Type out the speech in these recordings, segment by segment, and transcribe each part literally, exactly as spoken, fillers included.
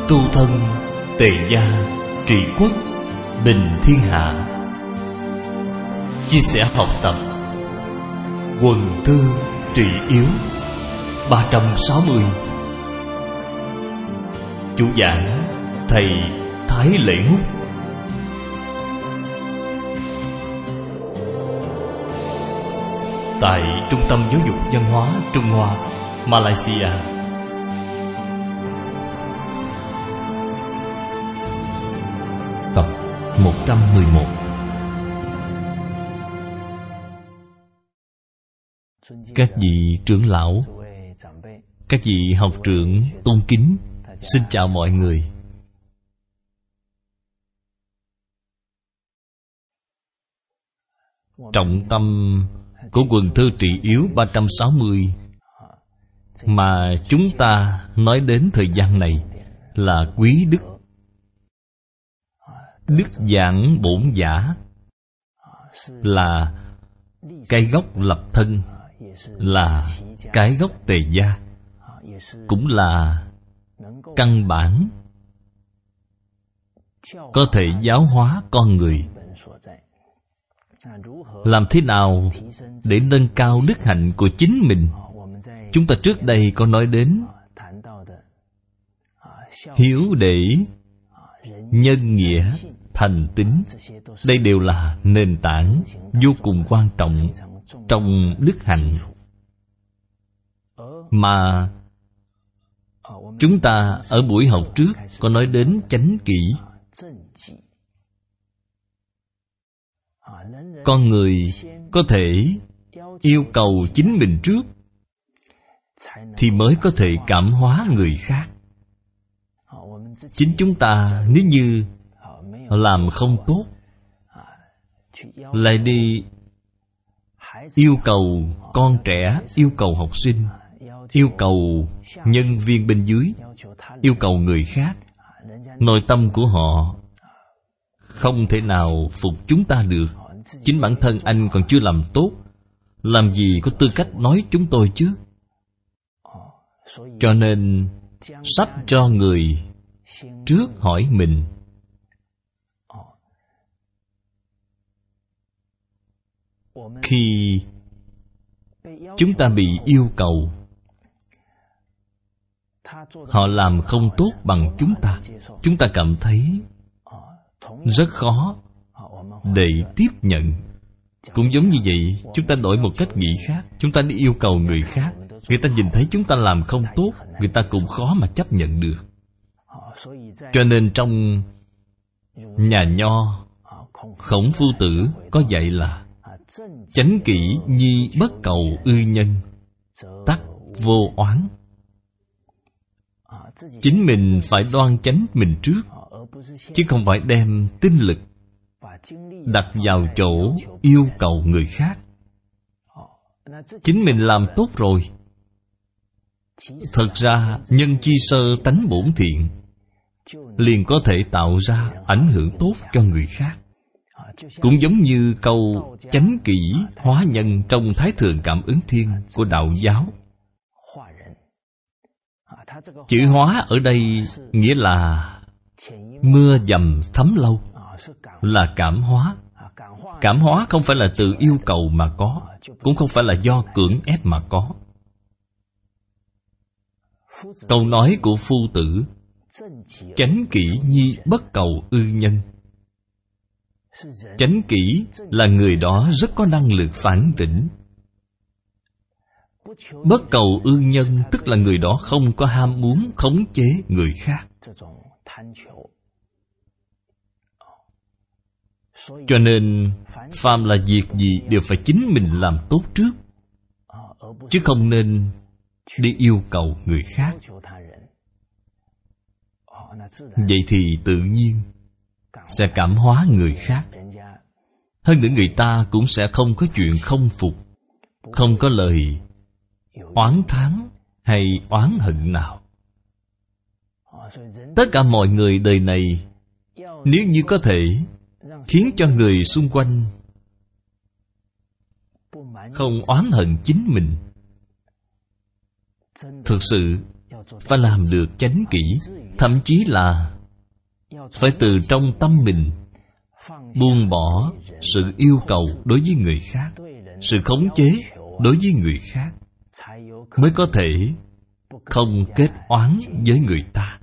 tu thân, tề gia, trị quốc, bình thiên hạ. Chia sẻ học tập Quần thư trị yếu ba trăm sáu mươi. Chủ giảng Thầy Thái Lễ Húc. Tại Trung tâm Giáo dục Văn hóa Trung Hoa, Malaysia. Tập một trăm mười một. Các vị trưởng lão, các vị học trưởng tôn kính, xin chào mọi người. Trọng tâm của quần thư trị yếu ba trăm sáu mươi mà chúng ta nói đến thời gian này là quý đức. Đức giảng bổn giả là cái gốc lập thân, là cái gốc tề gia, cũng là căn bản có thể giáo hóa con người. Làm thế nào để nâng cao đức hạnh của chính mình? Chúng ta trước đây có nói đến hiếu để, nhân nghĩa, thành tín. Đây đều là nền tảng vô cùng quan trọng trong đức hạnh. Mà chúng ta ở buổi học trước có nói đến chánh kỷ. Con người có thể yêu cầu chính mình trước thì mới có thể cảm hóa người khác. Chính chúng ta nếu như làm không tốt, lại đi yêu cầu con trẻ, yêu cầu học sinh, yêu cầu nhân viên bên dưới, yêu cầu người khác, nội tâm của họ không thể nào phục chúng ta được. Chính bản thân anh còn chưa làm tốt, làm gì có tư cách nói chúng tôi chứ? Cho nên sắp cho người trước hỏi mình. Khi chúng ta bị yêu cầu, họ làm không tốt bằng chúng ta, chúng ta cảm thấy rất khó để tiếp nhận. Cũng giống như vậy, chúng ta đổi một cách nghĩ khác. Chúng ta đi yêu cầu người khác, người ta nhìn thấy chúng ta làm không tốt, người ta cũng khó mà chấp nhận được. Cho nên trong nhà Nho, Khổng Phu Tử có dạy là chánh kỷ nhi bất cầu ư nhân, tắc vô oán. Chính mình phải đoan chánh mình trước, chứ không phải đem tinh lực đặt vào chỗ yêu cầu người khác. Chính mình làm tốt rồi, thật ra nhân chi sơ tánh bổn thiện, liền có thể tạo ra ảnh hưởng tốt cho người khác. Cũng giống như câu chánh kỷ hóa nhân trong Thái Thượng Cảm Ứng Thiên của Đạo giáo. Chữ hóa ở đây nghĩa là mưa dầm thấm lâu, là cảm hóa. Cảm hóa không phải là từ yêu cầu mà có, cũng không phải là do cưỡng ép mà có. Câu nói của Phu Tử, chánh kỷ nhi bất cầu ư nhân. Chánh kỷ là người đó rất có năng lực phản tỉnh. Bất cầu ư nhân tức là người đó không có ham muốn khống chế người khác. Cho nên phàm là việc gì đều phải chính mình làm tốt trước, chứ không nên đi yêu cầu người khác. Vậy thì tự nhiên sẽ cảm hóa người khác. Hơn nữa người ta cũng sẽ không có chuyện không phục, không có lời oán thán hay oán hận nào. Tất cả mọi người đời này, nếu như có thể khiến cho người xung quanh không oán hận chính mình, thực sự phải làm được chánh kỷ, thậm chí là phải từ trong tâm mình buông bỏ sự yêu cầu đối với người khác, sự khống chế đối với người khác, mới có thể không kết oán với người ta.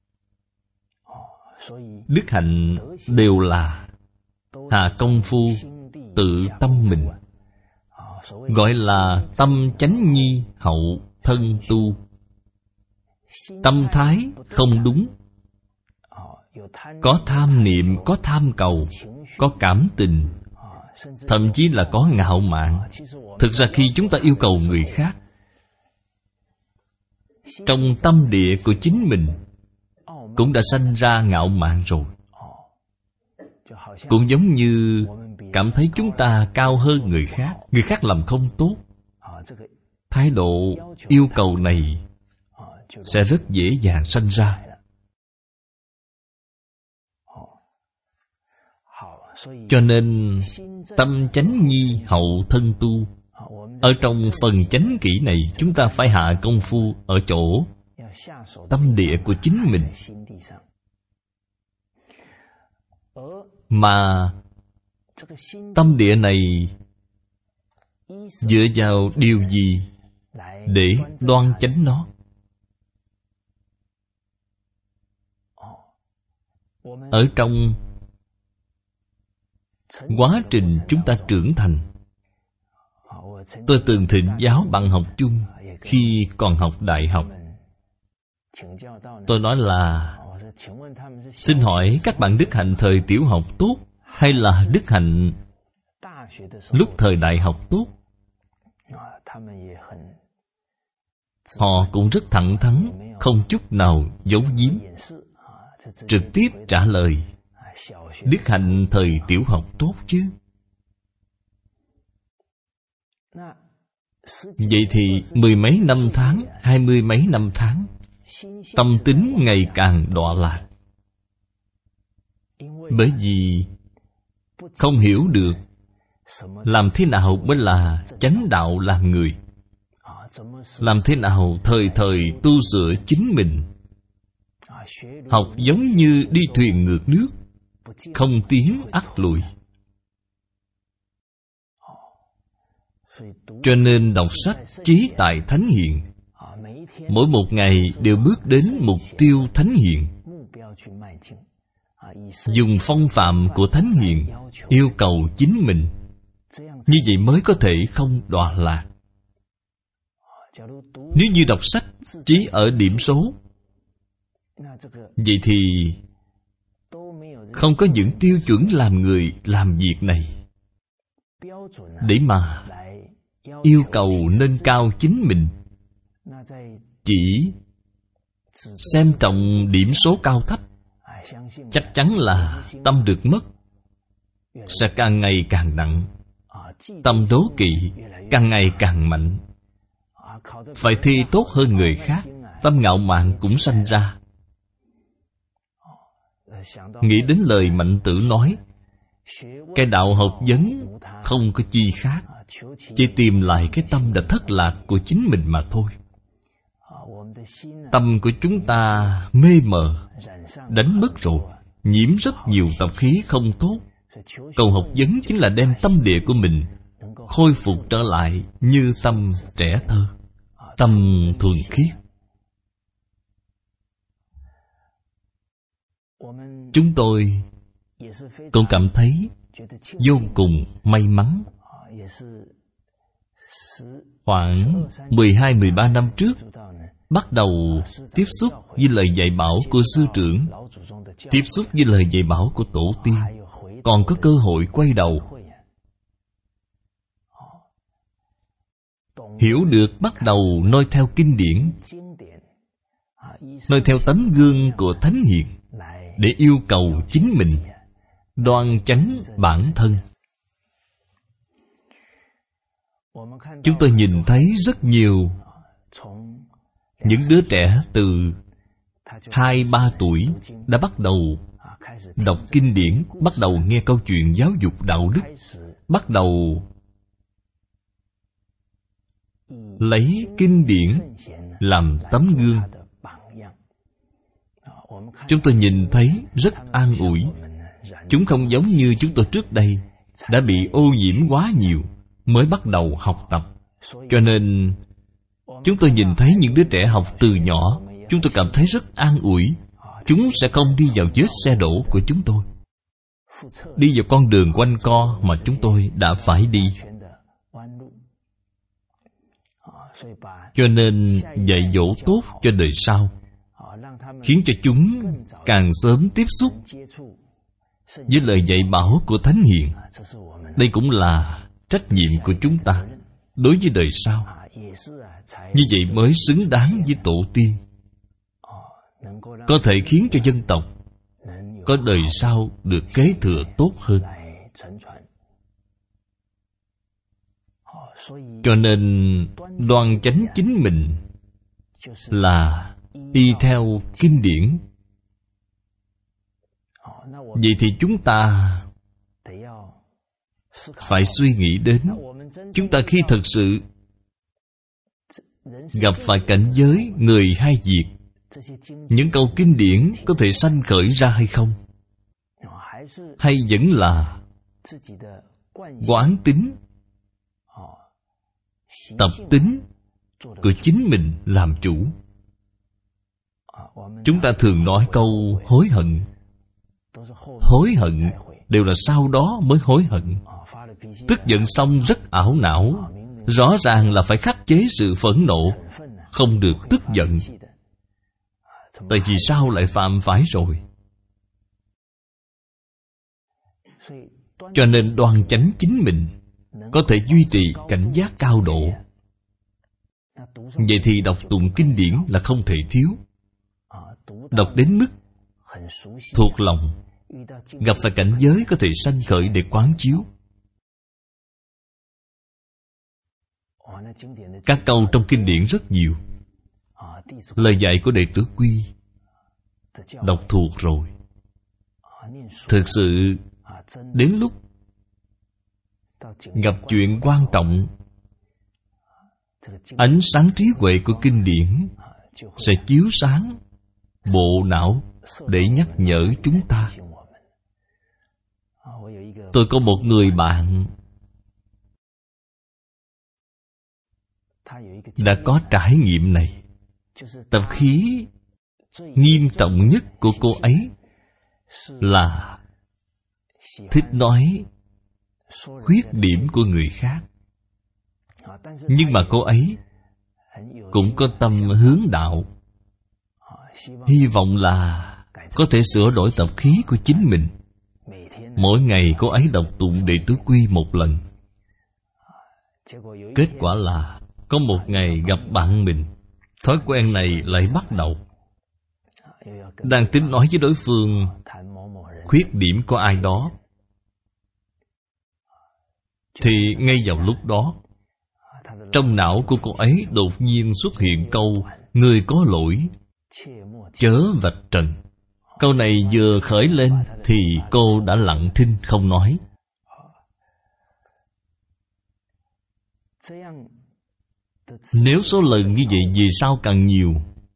Đức hạnh đều là hạ công phu tự tâm mình, gọi là tâm chánh nhi hậu thân tu. Tâm thái không đúng, có tham niệm, có tham cầu, có cảm tình, thậm chí là có ngạo mạn. Thực ra khi chúng ta yêu cầu người khác, trong tâm địa của chính mình cũng đã sanh ra ngạo mạn rồi. Cũng giống như cảm thấy chúng ta cao hơn người khác, người khác làm không tốt, thái độ yêu cầu này sẽ rất dễ dàng sanh ra. Cho nên tâm chánh nhi hậu thân tu. Ở trong phần chánh kỷ này, chúng ta phải hạ công phu ở chỗ tâm địa của chính mình. Mà tâm địa này dựa vào điều gì để đoan chánh nó? Ở trong quá trình chúng ta trưởng thành, tôi từng thỉnh giáo bạn học chung khi còn học đại học. Tôi nói là, xin hỏi các bạn đức hạnh thời tiểu học tốt hay là đức hạnh lúc thời đại học tốt? Họ cũng rất thẳng thắn, không chút nào giấu giếm, trực tiếp trả lời: đức hạnh thời tiểu học tốt chứ. Vậy thì mười mấy năm tháng, hai mươi mấy năm tháng, tâm tính ngày càng đọa lạc. Bởi vì không hiểu được làm thế nào mới là chánh đạo làm người, làm thế nào thời thời tu sửa chính mình. Học giống như đi thuyền ngược nước, không tiến ắt lùi. Cho nên đọc sách chí tại thánh hiền, mỗi một ngày đều bước đến mục tiêu thánh hiền, dùng phong phạm của thánh hiền yêu cầu chính mình. Như vậy mới có thể không đọa lạc. Nếu như đọc sách chí ở điểm số, vậy thì không có những tiêu chuẩn làm người làm việc này để mà yêu cầu nâng cao chính mình. Chỉ xem trọng điểm số cao thấp, chắc chắn là tâm được mất, sẽ càng ngày càng nặng. Tâm đố kỵ càng ngày càng mạnh, phải thi tốt hơn người khác, tâm ngạo mạn cũng sanh ra. Nghĩ đến lời Mạnh Tử nói, cái đạo học vấn không có chi khác, chỉ tìm lại cái tâm đã thất lạc của chính mình mà thôi. Tâm của chúng ta mê mờ, đánh mất rồi, nhiễm rất nhiều tập khí không tốt. Cầu học vấn chính là đem tâm địa của mình khôi phục trở lại như tâm trẻ thơ, tâm thuần khiết. Chúng tôi cũng cảm thấy vô cùng may mắn. Khoảng mười hai mười ba năm trước, bắt đầu tiếp xúc với lời dạy bảo của sư trưởng, tiếp xúc với lời dạy bảo của tổ tiên, còn có cơ hội quay đầu, hiểu được, bắt đầu noi theo kinh điển, noi theo tấm gương của thánh hiền, để yêu cầu chính mình đoan chánh bản thân. Chúng tôi nhìn thấy rất nhiều những đứa trẻ từ hai ba tuổi đã bắt đầu đọc kinh điển, bắt đầu nghe câu chuyện giáo dục đạo đức, bắt đầu lấy kinh điển làm tấm gương. chúng tôi nhìn thấy rất an ủi. Chúng không giống như chúng tôi trước đây đã bị ô nhiễm quá nhiều mới bắt đầu học tập. Cho nên chúng tôi nhìn thấy những đứa trẻ học từ nhỏ, chúng tôi cảm thấy rất an ủi. Chúng sẽ không đi vào vết xe đổ của chúng tôi, đi vào con đường quanh co mà chúng tôi đã phải đi. Cho nên dạy dỗ tốt cho đời sau, khiến cho chúng càng sớm tiếp xúc với lời dạy bảo của Thánh Hiền. Đây cũng là trách nhiệm của chúng ta đối với đời sau. Như vậy mới xứng đáng với tổ tiên, có thể khiến cho dân tộc có đời sau được kế thừa tốt hơn. Cho nên đoan chánh chính mình là y theo kinh điển. Vậy thì chúng ta phải suy nghĩ đến, chúng ta khi thật sự gặp phải cảnh giới người hay việc, những câu kinh điển có thể sanh khởi ra hay không? Hay vẫn là quán tính, tập tính của chính mình làm chủ? Chúng ta thường nói câu hối hận. Hối hận đều là sau đó mới hối hận. Tức giận xong rất ảo não, rõ ràng là phải khắc chế sự phẫn nộ, không được tức giận. Tại vì sao lại phạm phải rồi? Cho nên đoan chánh chính mình, có thể duy trì cảnh giác cao độ. Vậy thì đọc tụng kinh điển là không thể thiếu. Đọc đến mức thuộc lòng, gặp phải cảnh giới có thể sanh khởi để quán chiếu. Các câu trong kinh điển rất nhiều. Lời dạy của Đệ Tử Quy đọc thuộc rồi. Thực sự đến lúc gặp chuyện quan trọng, ánh sáng trí huệ của kinh điển sẽ chiếu sáng bộ não để nhắc nhở chúng ta. Tôi có một người bạn đã có trải nghiệm này. Tập khí nghiêm trọng nhất của cô ấy là thích nói khuyết điểm của người khác. Nhưng mà cô ấy cũng có tâm hướng đạo, hy vọng là có thể sửa đổi tập khí của chính mình. Mỗi ngày cô ấy đọc tụng Đệ Tử Quy một lần. Kết quả là có một ngày gặp bạn mình, thói quen này lại bắt đầu. Đang tính nói với đối phương khuyết điểm của ai đó, thì ngay vào lúc đó, trong não của cô ấy đột nhiên xuất hiện câu người có lỗi, chớ vạch trần. Câu này vừa khởi lên thì cô đã lặng thinh không nói. Nếu số lần như vậy về sau càng nhiều,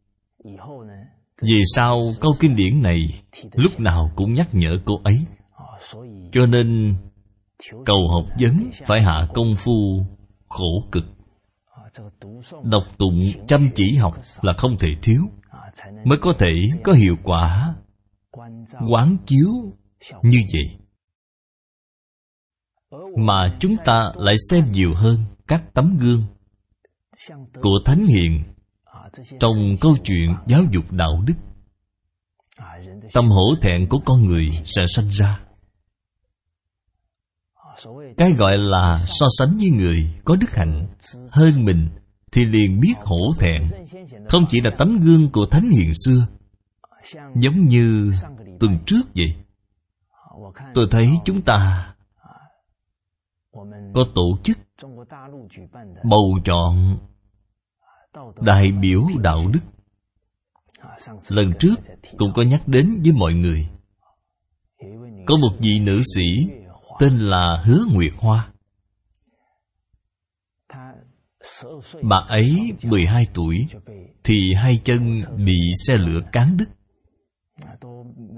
về sau câu kinh điển này lúc nào cũng nhắc nhở cô ấy. Cho nên cầu học vấn phải hạ công phu khổ cực. Đọc tụng chăm chỉ học là không thể thiếu, mới có thể có hiệu quả quán chiếu như vậy. Mà chúng ta lại xem nhiều hơn các tấm gương của Thánh Hiền trong câu chuyện giáo dục đạo đức. Tâm hổ thẹn của con người sẽ sanh ra. Cái gọi là so sánh với người có đức hạnh hơn mình thì liền biết hổ thẹn. Không chỉ là tấm gương của Thánh Hiền xưa, giống như tuần trước vậy, tôi thấy chúng ta có tổ chức bầu chọn đại biểu đạo đức. Lần trước cũng có nhắc đến với mọi người. Có một vị nữ sĩ tên là Hứa Nguyệt Hoa. Bà ấy mười hai tuổi thì hai chân bị xe lửa cán đứt.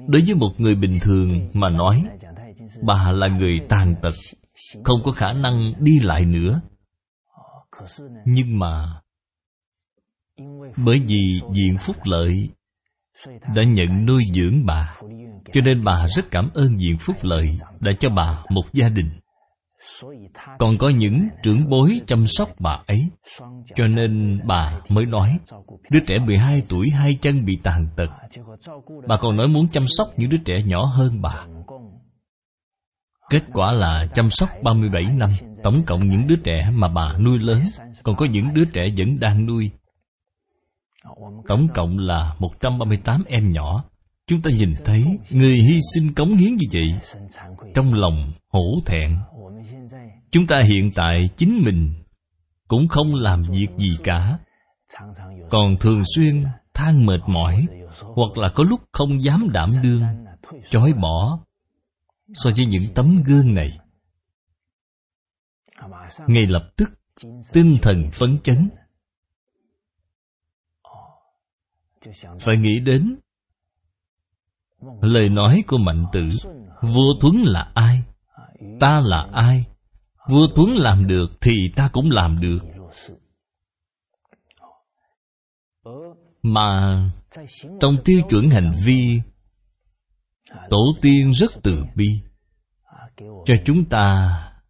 Đối với một người bình thường mà nói, bà là người tàn tật, không có khả năng đi lại nữa. Nhưng mà bởi vì Viện Phúc Lợi đã nhận nuôi dưỡng bà, cho nên bà rất cảm ơn Viện Phúc Lợi đã cho bà một gia đình. Còn có những trưởng bối chăm sóc bà ấy, cho nên bà mới nói đứa trẻ mười hai tuổi hai chân bị tàn tật. Bà còn nói muốn chăm sóc những đứa trẻ nhỏ hơn bà. Kết quả là chăm sóc ba mươi bảy năm. Tổng cộng những đứa trẻ mà bà nuôi lớn, còn có những đứa trẻ vẫn đang nuôi, tổng cộng là một trăm ba mươi tám em nhỏ. Chúng ta nhìn thấy người hy sinh cống hiến như vậy, trong lòng hổ thẹn. Chúng ta hiện tại chính mình cũng không làm việc gì cả, còn thường xuyên than mệt mỏi, hoặc là có lúc không dám đảm đương, chối bỏ. So với những tấm gương này, ngay lập tức tinh thần phấn chấn. Phải nghĩ đến lời nói của Mạnh Tử: vua Thuấn là ai? Ta là ai? Vua Thuấn làm được thì ta cũng làm được. Mà trong tiêu chuẩn hành vi, Tổ tiên rất từ bi, cho chúng ta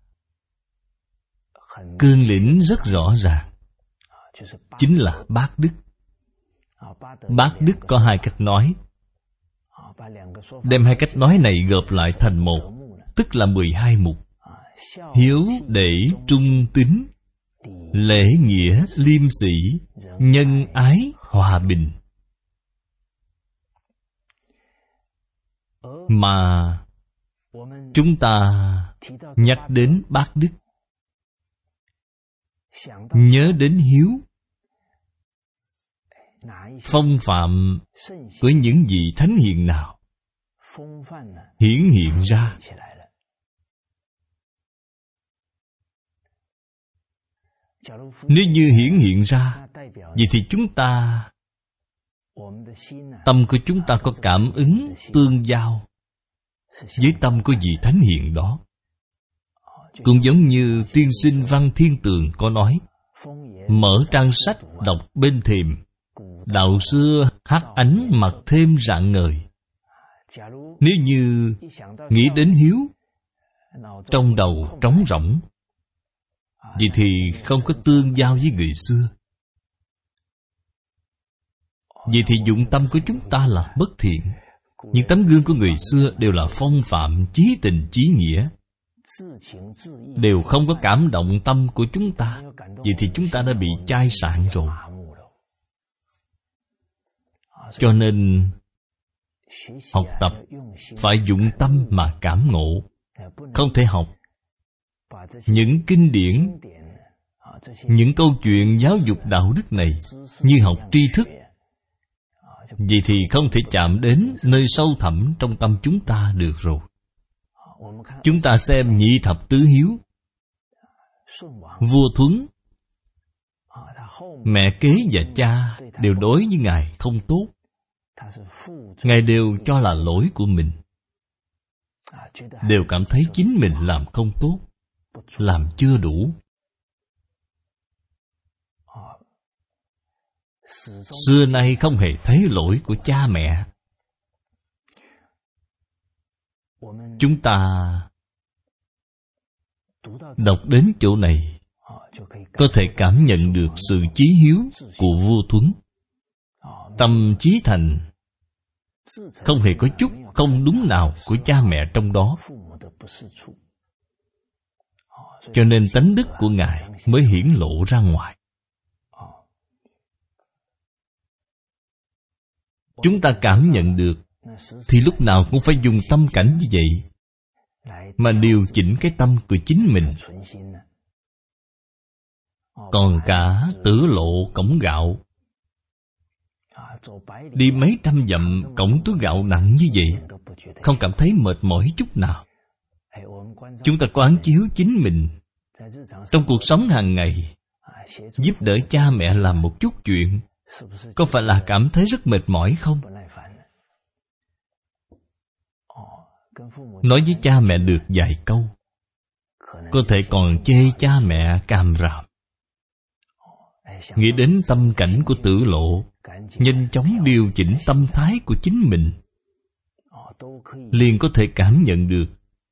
cương lĩnh rất rõ ràng, chính là bát đức. Bát đức có hai cách nói. Đem hai cách nói này gộp lại thành một, tức là mười hai mục: hiếu để trung tín, lễ nghĩa liêm sĩ, nhân ái hòa bình. Mà chúng ta nhắc đến bát đức, nhớ đến hiếu, phong phạm của những vị thánh hiền nào hiển hiện ra? Nếu như hiển hiện ra, vậy thì chúng ta, tâm của chúng ta có cảm ứng tương giao với tâm của vị thánh hiền đó. Cũng giống như tiên sinh Văn Thiên Tường có nói: mở trang sách đọc bên thềm, đạo xưa hắt ánh mặt thêm rạng ngời. Nếu như nghĩ đến hiếu, trong đầu trống rỗng, vậy thì không có tương giao với người xưa. Vậy thì dụng tâm của chúng ta là bất thiện. Những tấm gương của người xưa đều là phong phạm, chí tình chí nghĩa, đều không có cảm động tâm của chúng ta. Vậy thì chúng ta đã bị chai sạn rồi. Cho nên học tập phải dụng tâm mà cảm ngộ. Không thể học những kinh điển, những câu chuyện giáo dục đạo đức này như học tri thức. Vậy thì không thể chạm đến nơi sâu thẳm trong tâm chúng ta được rồi. Chúng ta xem nhị thập tứ hiếu. Vua Thuấn, mẹ kế và cha đều đối với Ngài không tốt. Ngài đều cho là lỗi của mình, đều cảm thấy chính mình làm không tốt, làm chưa đủ. Xưa nay không hề thấy lỗi của cha mẹ. Chúng ta đọc đến chỗ này, có thể cảm nhận được sự chí hiếu của vua Thuấn. Tâm chí thành, không hề có chút không đúng nào của cha mẹ trong đó. Cho nên tánh đức của Ngài mới hiển lộ ra ngoài. Chúng ta cảm nhận được thì lúc nào cũng phải dùng tâm cảnh như vậy mà điều chỉnh cái tâm của chính mình. Còn cả Tử Lộ cổng gạo, đi mấy trăm dặm cổng túi gạo nặng như vậy, không cảm thấy mệt mỏi chút nào. Chúng ta quán chiếu chính mình trong cuộc sống hàng ngày, giúp đỡ cha mẹ làm một chút chuyện, có phải là cảm thấy rất mệt mỏi không? nói với cha mẹ được vài câu, có thể còn chê cha mẹ càm ràm. Nghĩ đến tâm cảnh của Tử Lộ, nhanh chóng điều chỉnh tâm thái của chính mình, liền có thể cảm nhận được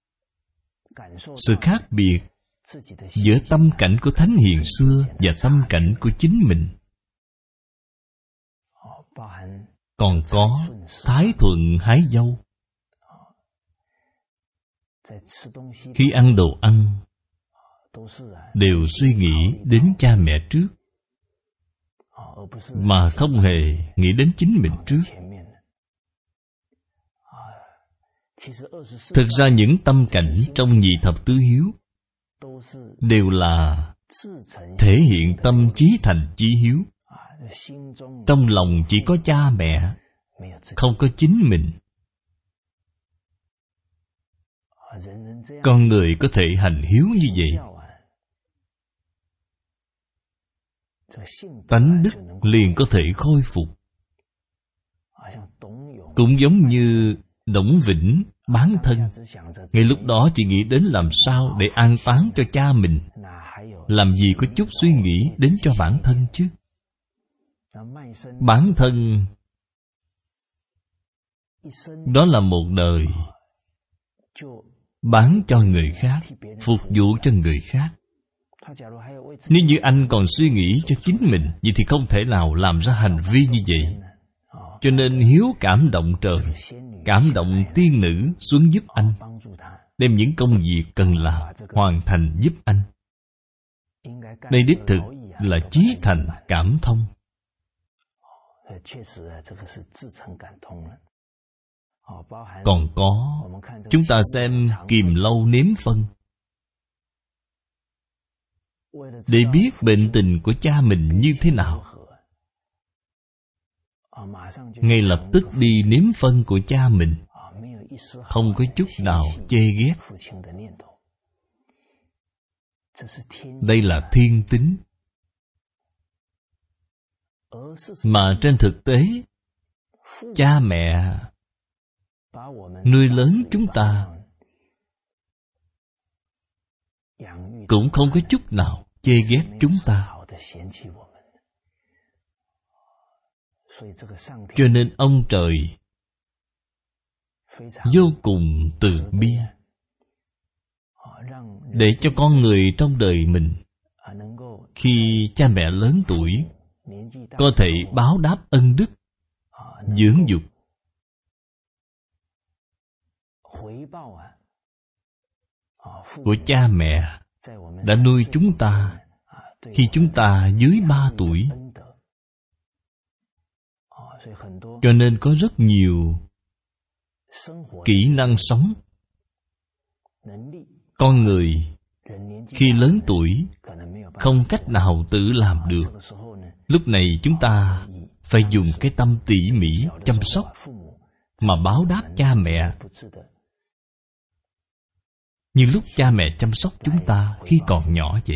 sự khác biệt giữa tâm cảnh của thánh hiền xưa và tâm cảnh của chính mình. Còn có Thái Thuận hái dâu. Khi ăn đồ ăn, đều suy nghĩ đến cha mẹ trước, mà không hề nghĩ đến chính mình trước. Thực ra những tâm cảnh trong nhị thập tứ hiếu đều là thể hiện tâm chí thành chí hiếu. Trong lòng chỉ có cha mẹ, không có chính mình. Con người có thể hành hiếu như vậy, tánh đức liền có thể khôi phục. Cũng giống như Đổng Vĩnh bán thân, ngay lúc đó chỉ nghĩ đến làm sao để an táng cho cha mình, làm gì có chút suy nghĩ đến cho bản thân chứ. Bản thân đó là một đời bán cho người khác, phục vụ cho người khác. Nếu như anh còn suy nghĩ cho chính mình, vậy thì không thể nào làm ra hành vi như vậy. Cho nên hiếu cảm động trời, cảm động tiên nữ xuống giúp anh, đem những công việc cần làm hoàn thành giúp anh. Đây đích thực là chí thành cảm thông. Còn có, chúng ta xem Kiềm Lâu Nếm Phân, để biết bệnh tình của cha mình như thế nào, ngay lập tức đi nếm phân của cha mình, không có chút nào chê ghét. Đây là thiên tính. Mà trên thực tế, cha mẹ nuôi lớn chúng ta cũng không có chút nào chê ghét chúng ta. Cho nên ông trời vô cùng từ bi, để cho con người trong đời mình, khi cha mẹ lớn tuổi, có thể báo đáp ân đức, dưỡng dục. Của cha mẹ đã nuôi chúng ta khi chúng ta dưới ba tuổi. Cho nên có rất nhiều kỹ năng sống. Con người khi lớn tuổi không cách nào tự làm được. Lúc này chúng ta phải dùng cái tâm tỉ mỉ chăm sóc mà báo đáp cha mẹ, như lúc cha mẹ chăm sóc chúng ta khi còn nhỏ vậy.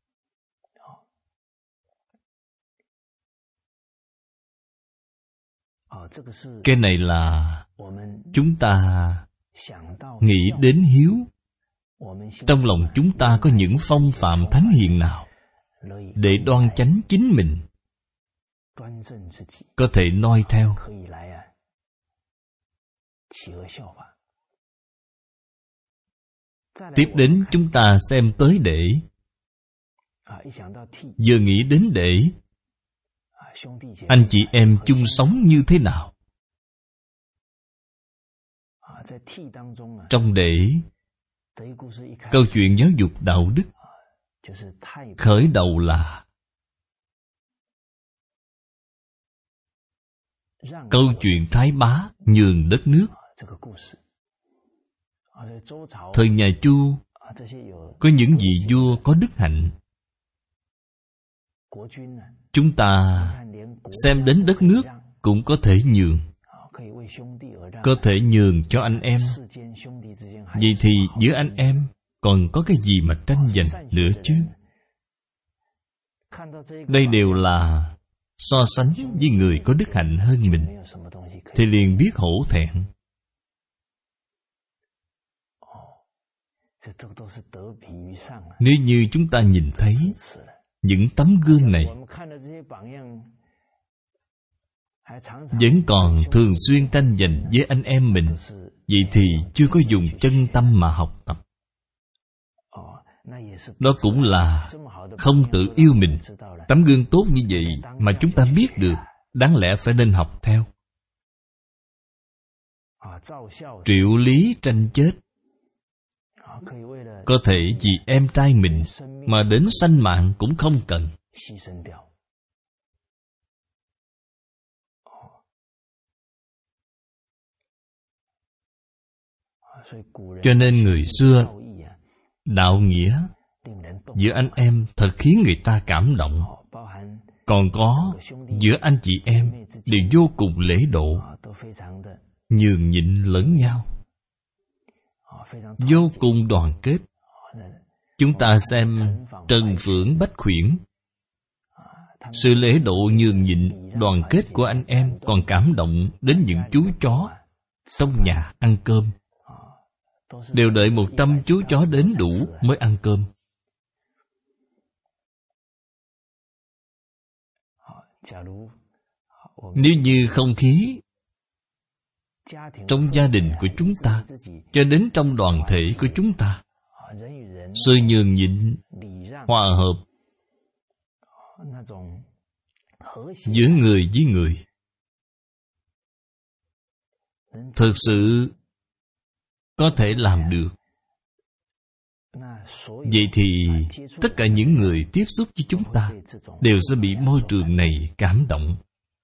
Cái này là chúng ta nghĩ đến hiếu. Trong lòng chúng ta có những phong phạm thánh hiền nào để đoan chánh chính mình, có thể noi theo. Tiếp đến chúng ta xem tới để. Vừa nghĩ đến để, anh chị em chung sống như thế nào? Trong để, câu chuyện giáo dục đạo đức khởi đầu là câu chuyện Thái Bá nhường đất nước. Thời nhà Chu, có những vị vua có đức hạnh. Chúng ta xem đến đất nước cũng có thể nhường, có thể nhường cho anh em. Vậy thì giữa anh em còn có cái gì mà tranh giành nữa chứ? Đây đều là so sánh với người có đức hạnh hơn mình, thì liền biết hổ thẹn. Nếu như chúng ta nhìn thấy những tấm gương này vẫn còn thường xuyên tranh giành với anh em mình, vậy thì chưa có dùng chân tâm mà học tập. Đó cũng là không tự yêu mình. Tấm gương tốt như vậy mà chúng ta biết được, đáng lẽ phải nên học theo. Triệu lý tranh chết, có thể vì em trai mình mà đến sanh mạng cũng không cần. Cho nên người xưa đạo nghĩa giữa anh em thật khiến người ta cảm động. Còn có giữa anh chị em đều vô cùng lễ độ, nhường nhịn lẫn nhau, vô cùng đoàn kết. Chúng ta xem Trần Phượng Bách Khuyển, sự lễ độ nhường nhịn đoàn kết của anh em còn cảm động đến những chú chó trong nhà ăn cơm, đều đợi một trăm chú chó đến đủ mới ăn cơm. Nếu như không khí trong gia đình của chúng ta cho đến trong đoàn thể của chúng ta, sự nhường nhịn, hòa hợp giữa người với người thực sự có thể làm được, vậy thì tất cả những người tiếp xúc với chúng ta đều sẽ bị môi trường này cảm động.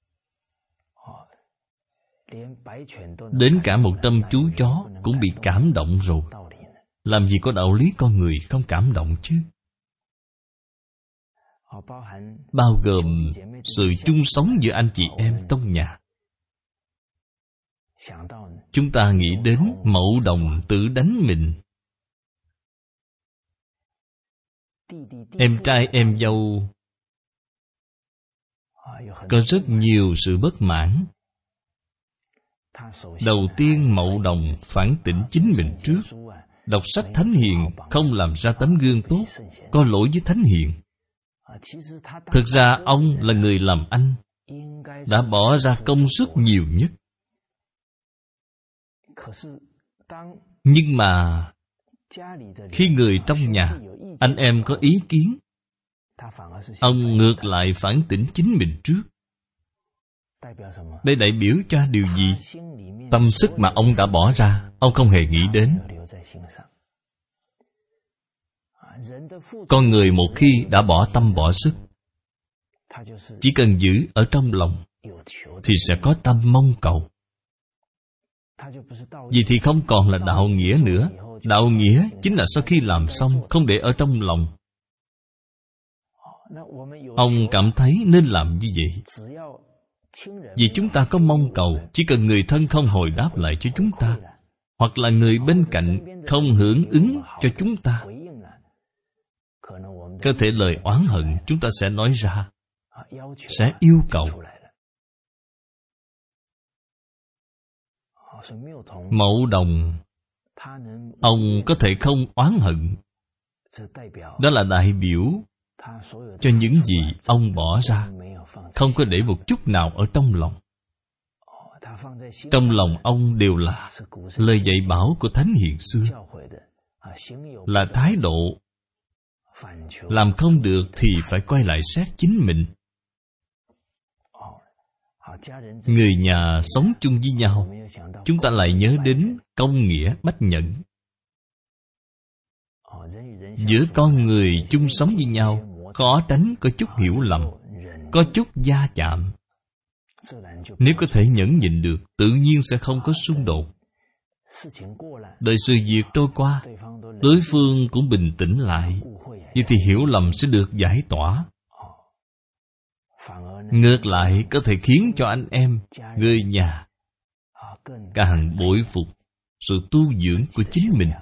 Đến cả một trăm chú chó cũng bị cảm động rồi, làm gì có đạo lý con người không cảm động chứ. Bao gồm sự chung sống giữa anh chị em trong nhà. Chúng ta nghĩ đến mẫu đồng tự đánh mình, em trai em dâu có rất nhiều sự bất mãn. Đầu tiên mậu đồng phản tỉnh chính mình trước. Đọc sách Thánh Hiền không làm ra tấm gương tốt, có lỗi với Thánh Hiền. Thực ra ông là người làm anh, đã bỏ ra công sức nhiều nhất. Nhưng mà khi người trong nhà, anh em có ý kiến, ông ngược lại phản tỉnh chính mình trước. Đây đại biểu cho điều gì? Tâm sức mà ông đã bỏ ra, ông không hề nghĩ đến. Con người một khi đã bỏ tâm bỏ sức, chỉ cần giữ ở trong lòng thì sẽ có tâm mong cầu. Vì thì không còn là đạo nghĩa nữa. Đạo nghĩa chính là sau khi làm xong không để ở trong lòng. Ông cảm thấy nên làm như vậy. Vì chúng ta có mong cầu, chỉ cần người thân không hồi đáp lại cho chúng ta, hoặc là người bên cạnh không hưởng ứng cho chúng ta, có thể lời oán hận chúng ta sẽ nói ra, sẽ yêu cầu. Mậu đồng, ông có thể không oán hận. Đó là đại biểu cho những gì ông bỏ ra, không có để một chút nào ở trong lòng. Trong lòng ông đều là lời dạy bảo của Thánh Hiền xưa, là thái độ làm không được thì phải quay lại xét chính mình. Người nhà sống chung với nhau, chúng ta lại nhớ đến công nghĩa bách nhẫn. Giữa con người chung sống với nhau, khó tránh có chút hiểu lầm, có chút va chạm. Nếu có thể nhẫn nhịn được, tự nhiên sẽ không có xung đột. Đợi sự việc trôi qua, đối phương cũng bình tĩnh lại, vậy thì hiểu lầm sẽ được giải tỏa. Ngược lại có thể khiến cho anh em, người nhà càng bội phục sự tu dưỡng của chính mình.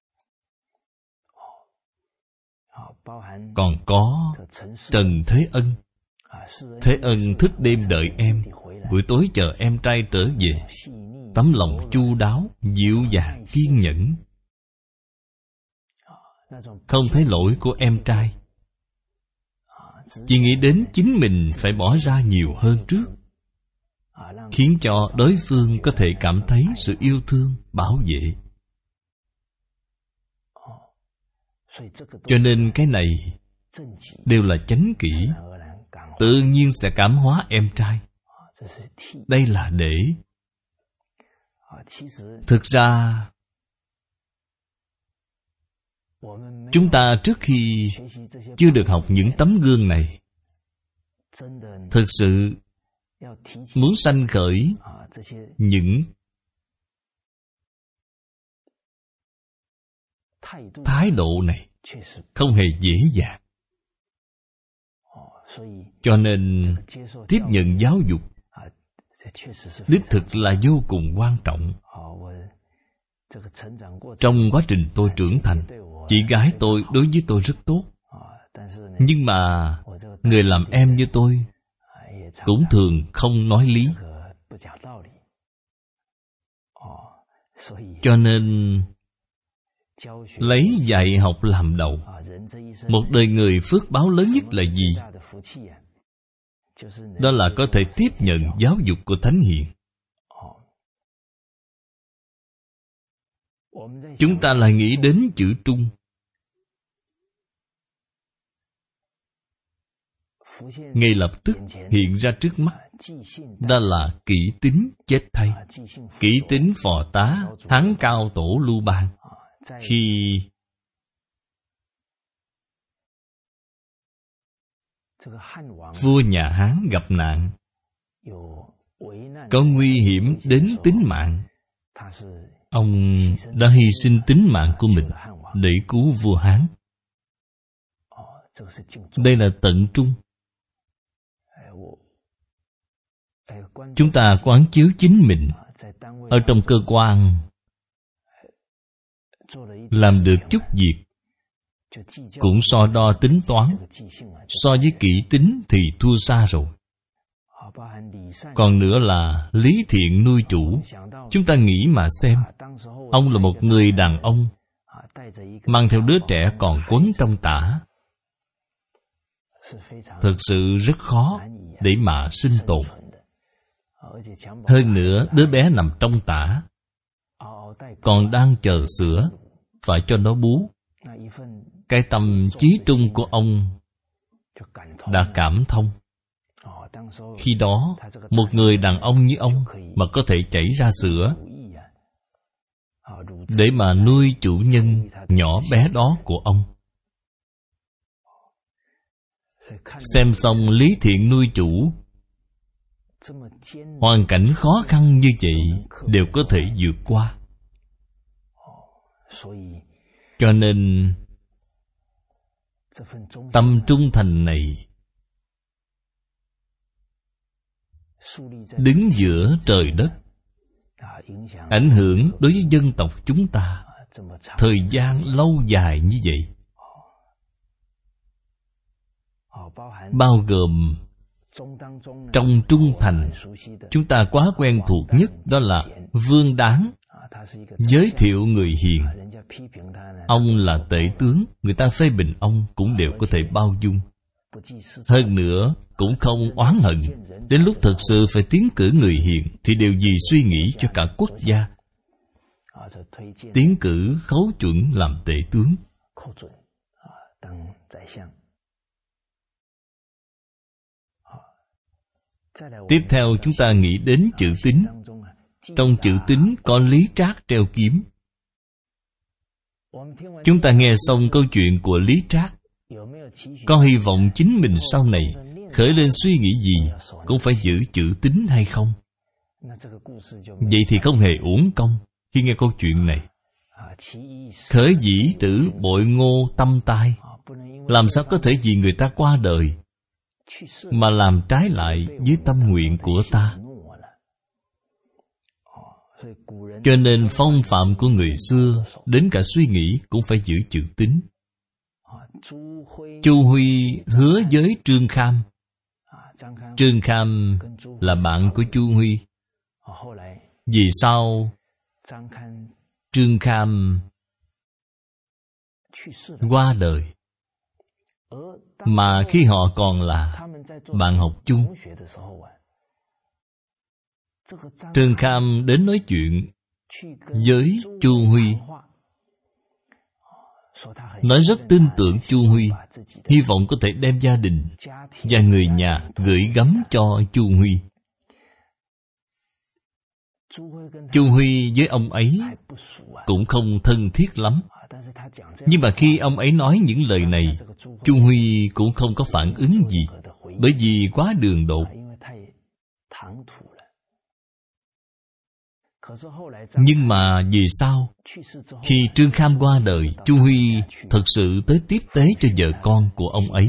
Còn có Trần Thế Ân. Thế Ân thức đêm đợi em, buổi tối chờ em trai trở về. Tấm lòng chu đáo, dịu dàng, kiên nhẫn. không thấy lỗi của em trai, chỉ nghĩ đến chính mình phải bỏ ra nhiều hơn trước, khiến cho đối phương có thể cảm thấy sự yêu thương, bảo vệ. Cho nên cái này đều là chánh kỷ, tự nhiên sẽ cảm hóa em trai. Đây là để. Thực ra chúng ta trước khi chưa được học những tấm gương này, thực sự muốn sanh khởi những thái độ này không hề dễ dàng. Cho nên tiếp nhận giáo dục đích thực là vô cùng quan trọng. Trong quá trình tôi trưởng thành, chị gái tôi đối với tôi rất tốt, nhưng mà người làm em như tôi cũng thường không nói lý. Cho nên lấy dạy học làm đầu. Một đời người phước báo lớn nhất là gì? Đó là có thể tiếp nhận giáo dục của Thánh Hiền. Chúng ta lại nghĩ đến chữ trung. Ngay lập tức hiện ra trước mắt, đó là kỷ tính chết thay. Kỷ tính phò tá Hán Cao Tổ Lưu Bang. Khi vua nhà Hán gặp nạn, có nguy hiểm đến tính mạng, ông đã hy sinh tính mạng của mình để cứu vua Hán. Đây là tận trung. Chúng ta quán chiếu chính mình ở trong cơ quan, làm được chút việc cũng so đo tính toán, so với kỹ tính thì thua xa rồi. Còn nữa là lý thiện nuôi chủ. Chúng ta nghĩ mà xem, ông là một người đàn ông mang theo đứa trẻ còn quấn trong tã, thực sự rất khó để mà sinh tồn. Hơn nữa đứa bé nằm trong tã còn đang chờ sữa, phải cho nó bú. Cái tâm trí trung của ông đã cảm thông. Khi đó một người đàn ông như ông mà có thể chảy ra sữa để mà nuôi chủ nhân nhỏ bé đó của ông. Xem xong lý thiện nuôi chủ, hoàn cảnh khó khăn như vậy đều có thể vượt qua. Cho nên tâm trung thành này đứng giữa trời đất, ảnh hưởng đối với dân tộc chúng ta thời gian lâu dài như vậy, bao gồm trong trung thành. Chúng ta quá quen thuộc nhất đó là Vương Đáng giới thiệu người hiền. Ông là tể tướng, người ta phê bình ông cũng đều có thể bao dung. Hơn nữa cũng không oán hận. Đến lúc thực sự phải tiến cử người hiền thì đều vì suy nghĩ cho cả quốc gia, tiến cử khấu chuẩn làm tể tướng. Tiếp theo chúng ta nghĩ đến chữ tín. Trong chữ tín có Lý Trác treo kiếm. Chúng ta nghe xong câu chuyện của Lý Trác, có hy vọng chính mình sau này khởi lên suy nghĩ gì cũng phải giữ chữ tín hay không? Vậy thì không hề uổng công khi nghe câu chuyện này. Khởi dĩ tử bội ngô tâm tai. Làm sao có thể vì người ta qua đời mà làm trái lại với tâm nguyện của ta? Cho nên phong phạm của người xưa, đến cả suy nghĩ cũng phải giữ chữ tín. Chu Huy hứa với Trương Kham. Trương Kham là bạn của Chu Huy. Vì sao Trương Kham qua đời. Mà khi họ còn là bạn học chung, Trương Kham đến nói chuyện với Chu Huy, nói rất tin tưởng Chu Huy, hy vọng có thể đem gia đình và người nhà gửi gắm cho Chu Huy. Chu Huy với ông ấy cũng không thân thiết lắm. Nhưng mà khi ông ấy nói những lời này, Chu Huy cũng không có phản ứng gì, bởi vì quá đường đột. Nhưng mà vì sao khi Trương Kham qua đời, Chu Huy thật sự tới tiếp tế cho vợ con của ông ấy?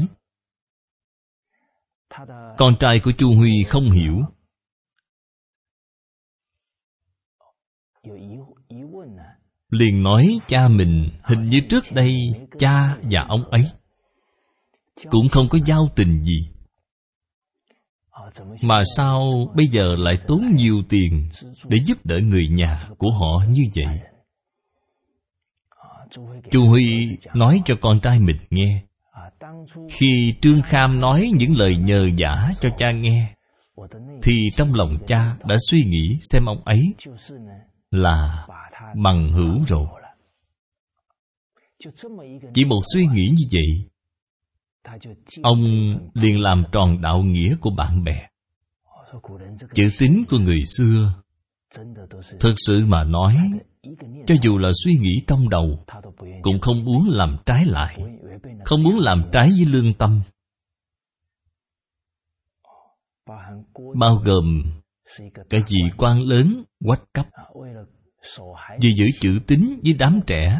Con trai của Chu Huy không hiểu, liền nói cha mình hình như trước đây cha và ông ấy cũng không có giao tình gì, mà sao bây giờ lại tốn nhiều tiền để giúp đỡ người nhà của họ như vậy? Chu Huy nói cho con trai mình nghe, khi Trương Kham nói những lời nhờ vả cho cha nghe, thì trong lòng cha đã suy nghĩ xem ông ấy là bằng hữu rồi. Chỉ một suy nghĩ như vậy, ông liền làm tròn đạo nghĩa của bạn bè. Chữ tín của người xưa, thực sự mà nói, cho dù là suy nghĩ trong đầu, cũng không muốn làm trái lại, không muốn làm trái với lương tâm. Bao gồm cái vị quan lớn Quách Cấp, vì giữ chữ tín với đám trẻ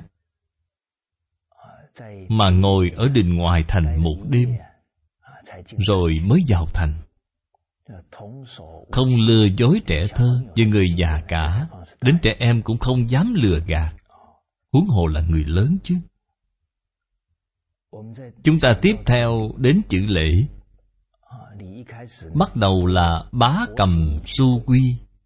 mà ngồi ở đình ngoài thành một đêm, rồi mới vào thành. Không lừa dối trẻ thơ và người già cả, đến trẻ em cũng không dám lừa gạt, huống hồ là người lớn chứ. Chúng ta tiếp theo đến chữ lễ. Bắt đầu là Bá Cầm Su Quy,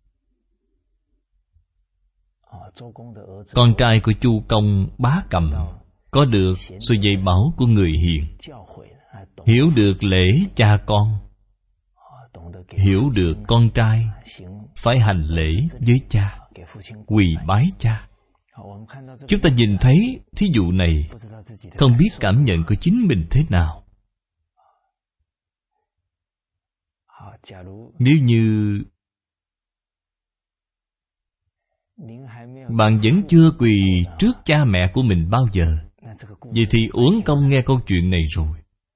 con trai của Chu Công Bá Cầm, có được sự dạy bảo của người hiền, hiểu được lễ cha con, hiểu được con trai phải hành lễ với cha, quỳ bái cha. Chúng ta nhìn thấy thí dụ này, không biết cảm nhận của chính mình thế nào. Nếu như bạn vẫn chưa quỳ trước cha mẹ của mình bao giờ, vậy thì uổng công nghe câu chuyện này rồi.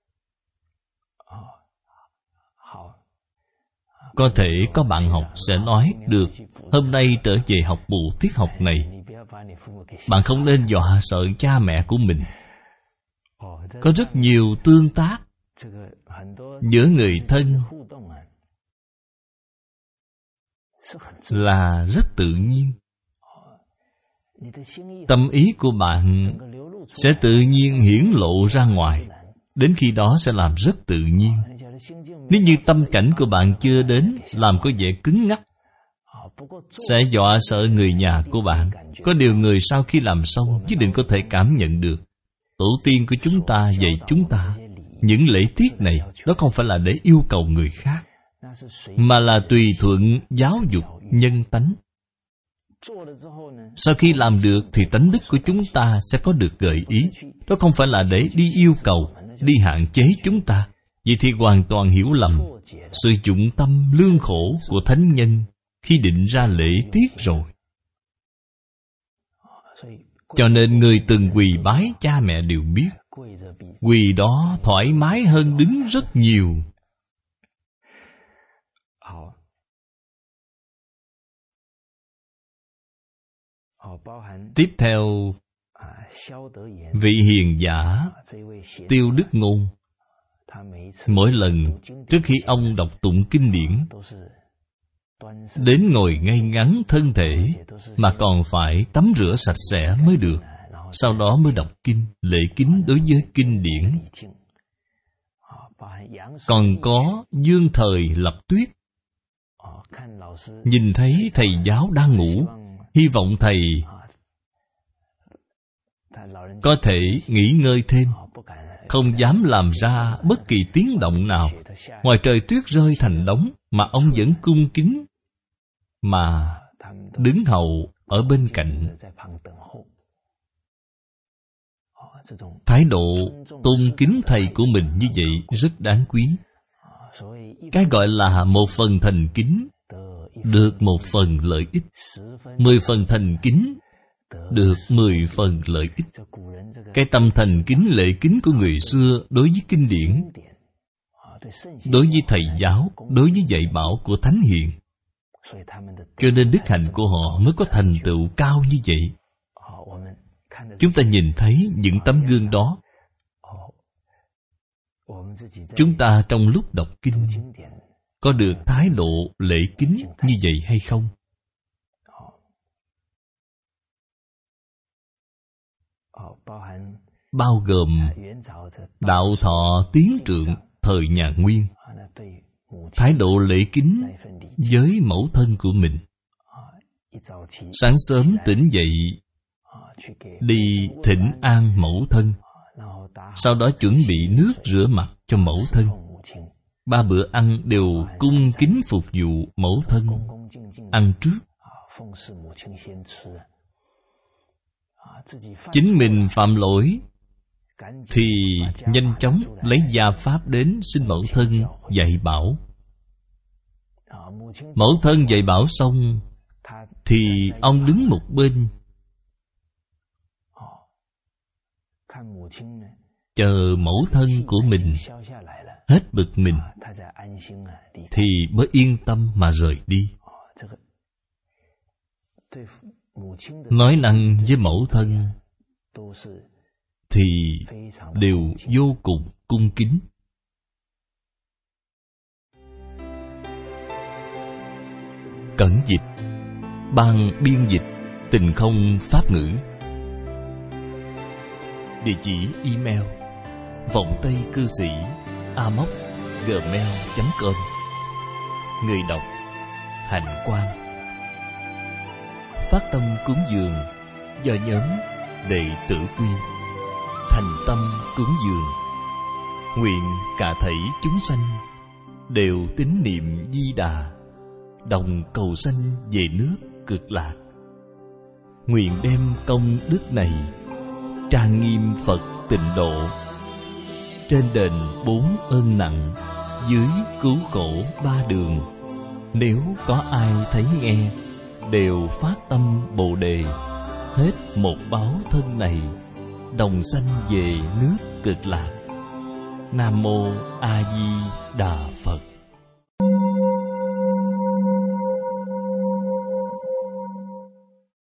Có thể có bạn học sẽ nói, được, hôm nay trở về học bù tiết học này, bạn không nên dọa sợ cha mẹ của mình. Có rất nhiều tương tác giữa người thân là rất tự nhiên. Tâm ý của bạn sẽ tự nhiên hiển lộ ra ngoài, đến khi đó sẽ làm rất tự nhiên. Nếu như tâm cảnh của bạn chưa đến, làm có vẻ cứng ngắc, sẽ dọa sợ người nhà của bạn. Có điều người sau khi làm xong nhất định có thể cảm nhận được. Tổ tiên của chúng ta dạy chúng ta, những lễ tiết này, đó không phải là để yêu cầu người khác, mà là tùy thuận giáo dục nhân tánh. Sau khi làm được thì tánh đức của chúng ta sẽ có được gợi ý. Đó không phải là để đi yêu cầu, đi hạn chế chúng ta. Vậy thì hoàn toàn hiểu lầm sự dụng tâm lương khổ của thánh nhân khi định ra lễ tiết rồi. Cho nên người từng quỳ bái cha mẹ đều biết, quỳ đó thoải mái hơn đứng rất nhiều. Tiếp theo, vị hiền giả Tiêu Đức Ngôn, mỗi lần trước khi ông đọc tụng kinh điển, đến ngồi ngay ngắn thân thể, mà còn phải tắm rửa sạch sẽ mới được, sau đó mới đọc kinh, lễ kính đối với kinh điển. Còn có Dương Thời Lập Tuyết, nhìn thấy thầy giáo đang ngủ, hy vọng thầy có thể nghỉ ngơi thêm, không dám làm ra bất kỳ tiếng động nào. Ngoài trời tuyết rơi thành đống mà ông vẫn cung kính mà đứng hầu ở bên cạnh. Thái độ tôn kính thầy của mình như vậy rất đáng quý. Cái gọi là một phần thành kính được một phần lợi ích, mười phần thành kính được mười phần lợi ích. Cái tâm thành kính lễ kính của người xưa đối với kinh điển, đối với thầy giáo, đối với dạy bảo của thánh hiền, cho nên đức hạnh của họ mới có thành tựu cao như vậy. Chúng ta nhìn thấy những tấm gương đó, chúng ta trong lúc đọc kinh có được thái độ lễ kính như vậy hay không? Bao gồm đạo thọ tiến trượng thời nhà Nguyên, thái độ lễ kính với mẫu thân của mình. Sáng sớm tỉnh dậy đi thỉnh an mẫu thân, sau đó chuẩn bị nước rửa mặt cho mẫu thân. Ba bữa ăn đều cung kính phục vụ mẫu thân, ăn trước. Chính mình phạm lỗi thì nhanh chóng lấy gia pháp đến xin mẫu thân dạy bảo. Mẫu thân dạy bảo xong thì ông đứng một bên chờ mẫu thân của mình hết bực mình thì mới yên tâm mà rời đi. Nói năng với mẫu thân thì đều vô cùng cung kính. Cẩn dịch, ban biên dịch Tình Không Pháp Ngữ. Địa chỉ email vọng tây cư sĩ a m o c gmail chấm com. Người đọc Hạnh Quang. Phát tâm cúng dường do nhóm Đệ Tử Quy. Thành tâm cúng dường, nguyện cả thảy chúng sanh đều tín niệm Di Đà, đồng cầu sanh về nước Cực Lạc. Nguyện đem công đức này trang nghiêm Phật Tịnh Độ, trên đền bốn ơn nặng, dưới cứu khổ ba đường. Nếu có ai thấy nghe đều phát tâm Bồ Đề, hết một báo thân này đồng sanh về nước Cực Lạc. Nam mô A Di Đà Phật.